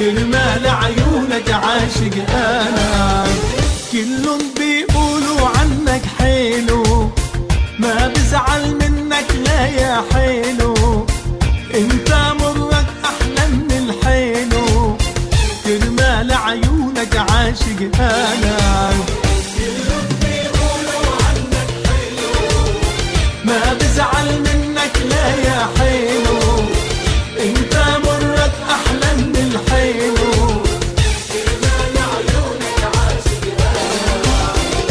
كرمال عيونك عاشق انا. كلهم بيقولوا عنك حلو، ما بزعل منك لا يا حلو، انت مرك احلى من الحلو، كرمال عيونك عاشق انا. كلهم بيقولوا عنك حلو، ما بزعل منك لا يا حلو، انت مرك احلى من الحلو، كرمال عيونك عاشق انا.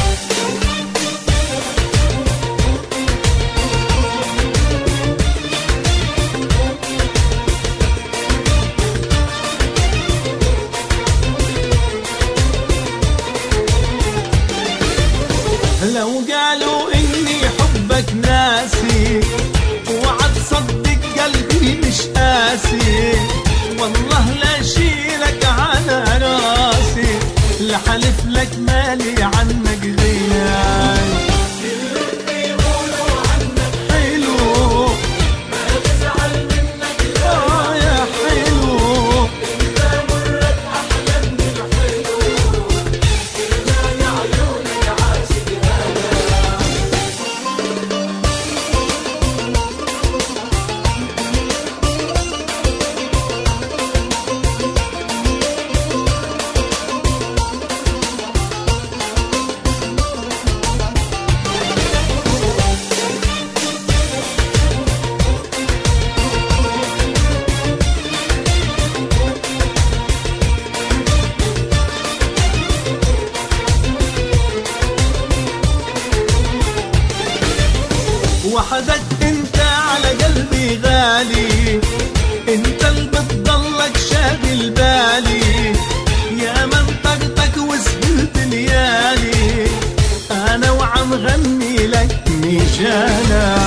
لو قالوا اني حبك ناسي وعد صدق قلبي مش قاسي، والله لا شيلك على راسي، لحلف لك مالي عنك غناي. كلهم بيقولوا عنك حلو، ما بزعل منك لا يا حلو، انت مرك احلى من الحلو، كرمال عيونك عاشق انا. وحدك انت على قلبي غالي، انت اللي بتضلك شاغل بالي، يا من طقطق وسهرت ليالي، انا وعم غني لك نيشانا.